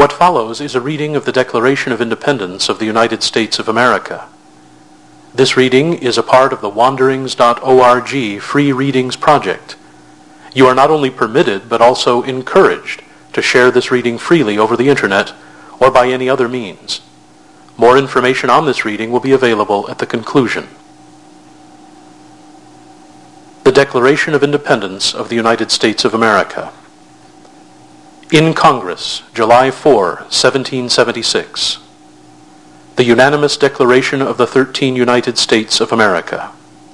What follows is a reading of the Declaration of Independence of the United States of America. This reading is a part of the Wanderings.org free readings project. You are not only permitted, but also encouraged to share this reading freely over the internet or by any other means. More information on this reading will be available at the conclusion. The Declaration of Independence of the United States of America. In Congress, July 4, 1776. The unanimous Declaration of the 13 United States of America.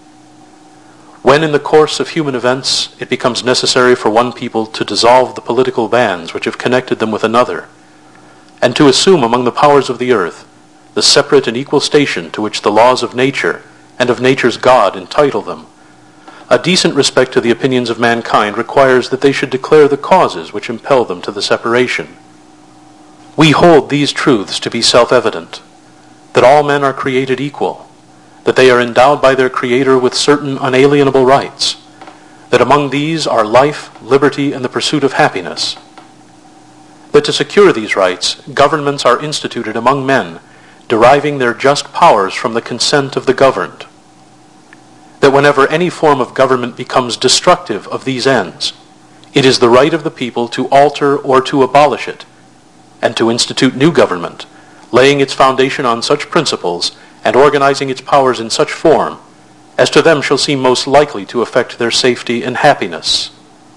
When in the course of human events it becomes necessary for one people to dissolve the political bands which have connected them with another, and to assume among the powers of the earth the separate and equal station to which the laws of nature and of nature's God entitle them, a decent respect to the opinions of mankind requires that they should declare the causes which impel them to the separation. We hold these truths to be self-evident, that all men are created equal, that they are endowed by their Creator with certain unalienable rights, that among these are life, liberty, and the pursuit of happiness, that to secure these rights, governments are instituted among men, deriving their just powers from the consent of the governed, that whenever any form of government becomes destructive of these ends, it is the right of the people to alter or to abolish it, and to institute new government, laying its foundation on such principles and organizing its powers in such form as to them shall seem most likely to affect their safety and happiness.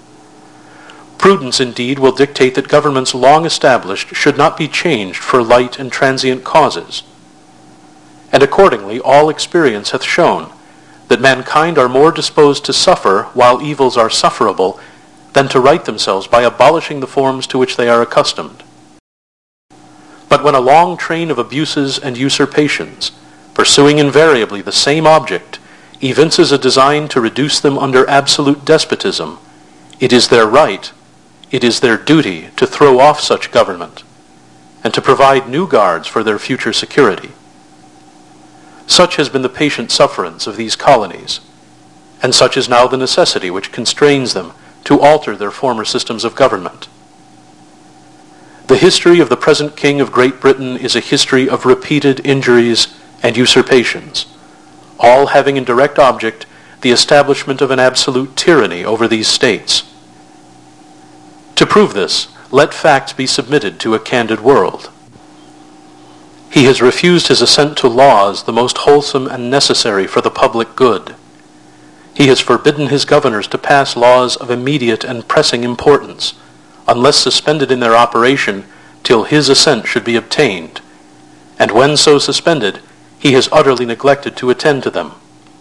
Prudence indeed will dictate that governments long established should not be changed for light and transient causes. And accordingly all experience hath shown that mankind are more disposed to suffer while evils are sufferable than to right themselves by abolishing the forms to which they are accustomed. But when a long train of abuses and usurpations, pursuing invariably the same object, evinces a design to reduce them under absolute despotism, it is their right, it is their duty to throw off such government, and to provide new guards for their future security. Such has been the patient sufferance of these colonies, and such is now the necessity which constrains them to alter their former systems of government. The history of the present King of Great Britain is a history of repeated injuries and usurpations, all having in direct object the establishment of an absolute tyranny over these states. To prove this, let facts be submitted to a candid world. He has refused his assent to laws the most wholesome and necessary for the public good. He has forbidden his governors to pass laws of immediate and pressing importance, unless suspended in their operation till his assent should be obtained, and when so suspended, he has utterly neglected to attend to them.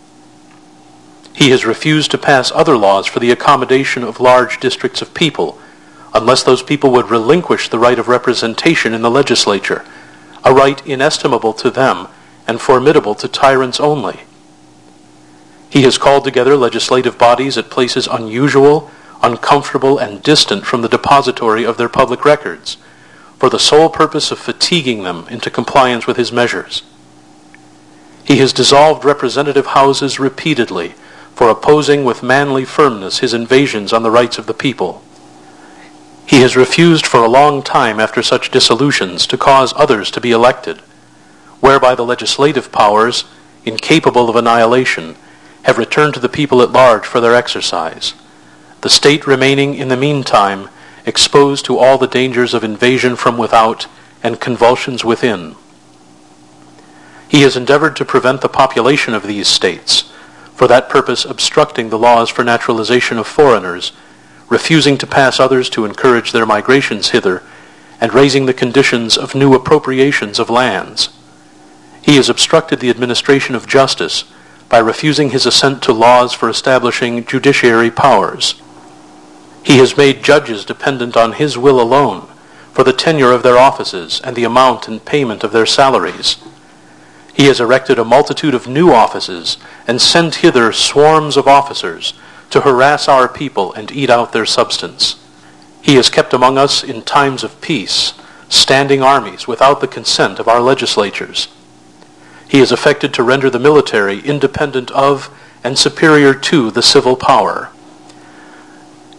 He has refused to pass other laws for the accommodation of large districts of people, unless those people would relinquish the right of representation in the legislature, a right inestimable to them and formidable to tyrants only. He has called together legislative bodies at places unusual, uncomfortable, and distant from the depository of their public records, for the sole purpose of fatiguing them into compliance with his measures. He has dissolved representative houses repeatedly for opposing with manly firmness his invasions on the rights of the people. He has refused for a long time after such dissolutions to cause others to be elected, whereby the legislative powers, incapable of annihilation, have returned to the people at large for their exercise, the state remaining in the meantime exposed to all the dangers of invasion from without and convulsions within. He has endeavored to prevent the population of these states, for that purpose obstructing the laws for naturalization of foreigners, refusing to pass others to encourage their migrations hither, and raising the conditions of new appropriations of lands. He has obstructed the administration of justice by refusing his assent to laws for establishing judiciary powers. He has made judges dependent on his will alone for the tenure of their offices and the amount and payment of their salaries. He has erected a multitude of new offices and sent hither swarms of officers to harass our people and eat out their substance. He has kept among us in times of peace standing armies without the consent of our legislatures. He has affected to render the military independent of and superior to the civil power.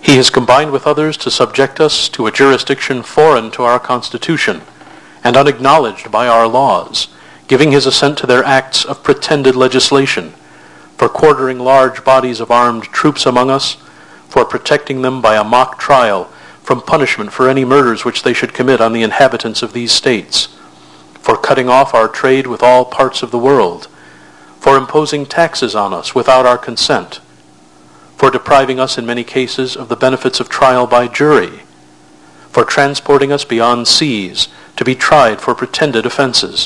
He has combined with others to subject us to a jurisdiction foreign to our Constitution and unacknowledged by our laws, giving his assent to their acts of pretended legislation, for quartering large bodies of armed troops among us, for protecting them by a mock trial from punishment for any murders which they should commit on the inhabitants of these states, for cutting off our trade with all parts of the world, for imposing taxes on us without our consent, for depriving us in many cases of the benefits of trial by jury, for transporting us beyond seas to be tried for pretended offenses,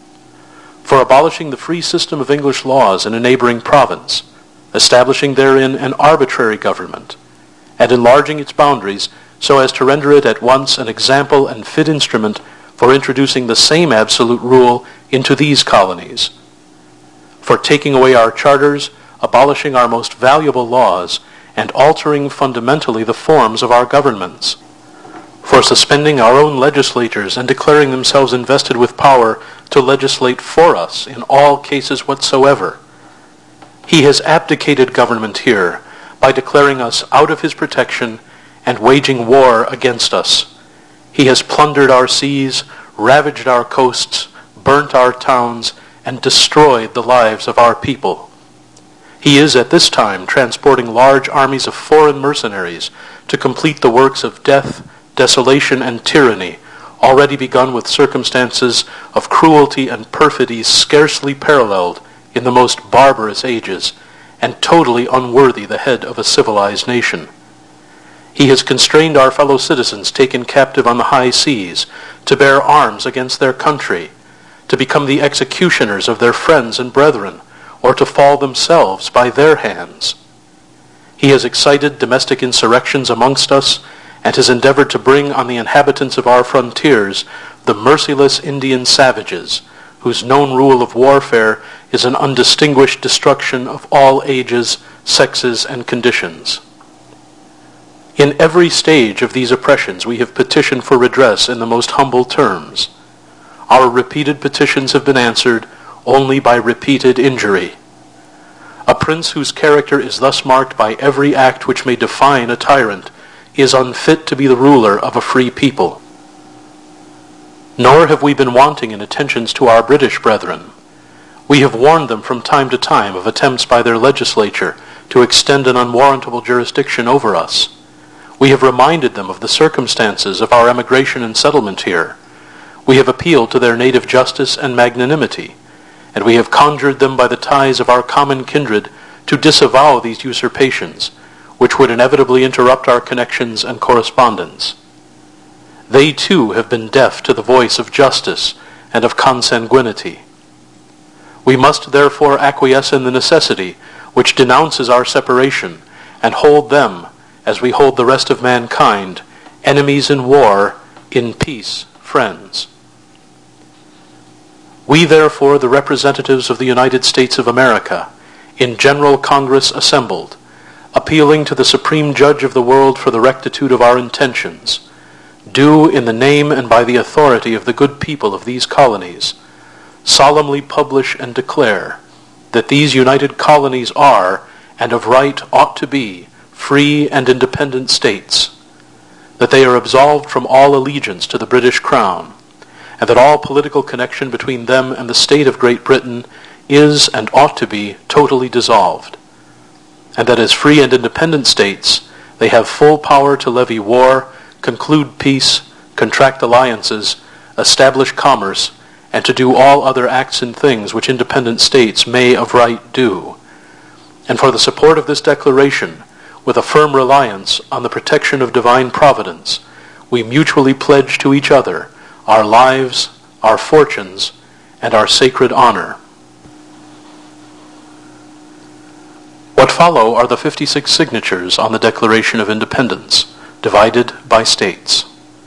for abolishing the free system of English laws in a neighboring province, establishing therein an arbitrary government, and enlarging its boundaries so as to render it at once an example and fit instrument for introducing the same absolute rule into these colonies, for taking away our charters, abolishing our most valuable laws, and altering fundamentally the forms of our governments, for suspending our own legislatures and declaring themselves invested with power to legislate for us in all cases whatsoever. He has abdicated government here by declaring us out of his protection and waging war against us. He has plundered our seas, ravaged our coasts, burnt our towns, and destroyed the lives of our people. He is at this time transporting large armies of foreign mercenaries to complete the works of death, desolation, and tyranny, already begun with circumstances of cruelty and perfidy scarcely paralleled in the most barbarous ages, and totally unworthy the head of a civilized nation. He has constrained our fellow citizens taken captive on the high seas to bear arms against their country, to become the executioners of their friends and brethren, or to fall themselves by their hands. He has excited domestic insurrections amongst us, and has endeavored to bring on the inhabitants of our frontiers the merciless Indian savages, whose known rule of warfare is an undistinguished destruction of all ages, sexes, and conditions. In every stage of these oppressions we have petitioned for redress in the most humble terms. Our repeated petitions have been answered only by repeated injury. A prince whose character is thus marked by every act which may define a tyrant is unfit to be the ruler of a free people. Nor have we been wanting in attentions to our British brethren. We have warned them from time to time of attempts by their legislature to extend an unwarrantable jurisdiction over us. We have reminded them of the circumstances of our emigration and settlement here. We have appealed to their native justice and magnanimity, and we have conjured them by the ties of our common kindred to disavow these usurpations, which would inevitably interrupt our connections and correspondence. They too have been deaf to the voice of justice and of consanguinity. We must therefore acquiesce in the necessity which denounces our separation, and hold them, as we hold the rest of mankind, enemies in war, in peace friends. We therefore, the representatives of the United States of America, in General Congress assembled, appealing to the Supreme Judge of the world for the rectitude of our intentions, do, in the name and by the authority of the good people of these colonies, solemnly publish and declare that these united colonies are, and of right ought to be, free and independent states, that they are absolved from all allegiance to the British Crown, and that all political connection between them and the state of Great Britain is and ought to be totally dissolved, and that as free and independent states they have full power to levy war, conclude peace, contract alliances, establish commerce, and to do all other acts and things which independent states may of right do. And for the support of this declaration, with a firm reliance on the protection of divine providence, we mutually pledge to each other our lives, our fortunes, and our sacred honor. What follow are the 56 signatures on the Declaration of Independence, divided by states.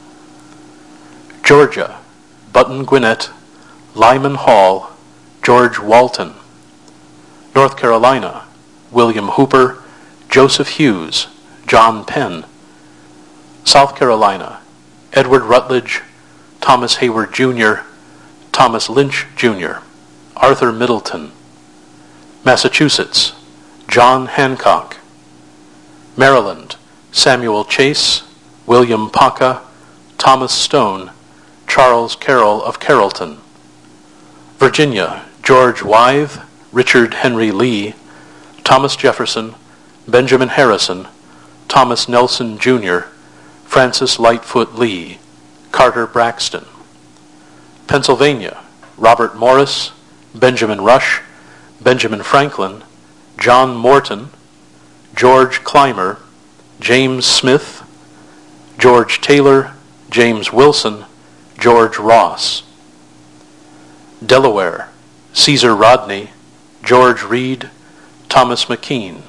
Georgia, Button Gwinnett, Lyman Hall, George Walton. North Carolina, William Hooper, Joseph Hughes, John Penn. South Carolina, Edward Rutledge, Thomas Hayward Jr., Thomas Lynch Jr., Arthur Middleton. Massachusetts, John Hancock. Maryland, Samuel Chase, William Paca, Thomas Stone, Charles Carroll of Carrollton. Virginia: George Wythe, Richard Henry Lee, Thomas Jefferson, Benjamin Harrison, Thomas Nelson Jr., Francis Lightfoot Lee, Carter Braxton. Pennsylvania: Robert Morris, Benjamin Rush, Benjamin Franklin, John Morton, George Clymer, James Smith, George Taylor, James Wilson, George Ross. Delaware: Caesar Rodney, George Reed, Thomas McKean.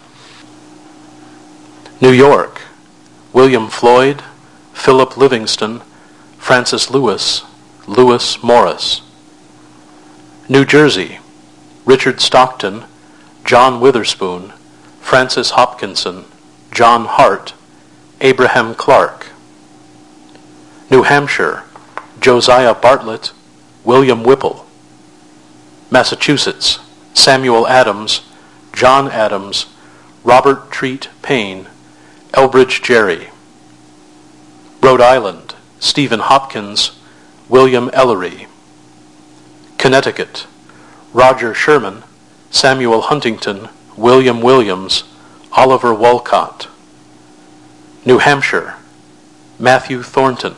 New York: William Floyd, Philip Livingston, Francis Lewis, Lewis Morris. New Jersey: Richard Stockton, John Witherspoon, Francis Hopkinson, John Hart, Abraham Clark. New Hampshire: Josiah Bartlett, William Whipple. Massachusetts: Samuel Adams, John Adams, Robert Treat Payne, Elbridge Gerry. Rhode Island: Stephen Hopkins, William Ellery. Connecticut: Roger Sherman, Samuel Huntington, William Williams, Oliver Wolcott. New Hampshire: Matthew Thornton.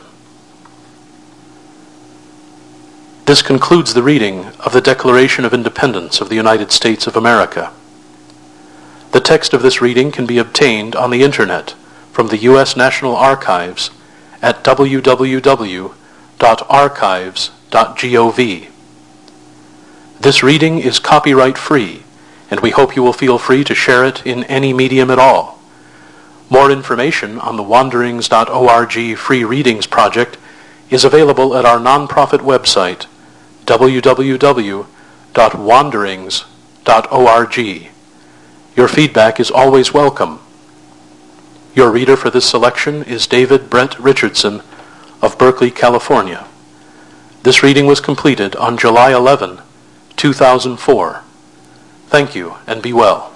This concludes the reading of the Declaration of Independence of the United States of America. The text of this reading can be obtained on the Internet from the U.S. National Archives at www.archives.gov. This reading is copyright free, and we hope you will feel free to share it in any medium at all. More information on the Wanderings.org free readings project is available at our nonprofit website, www.wanderings.org. Your feedback is always welcome. Your reader for this selection is David Brett Richardson of Berkeley, California. This reading was completed on July 11, 2004. Thank you, and be well.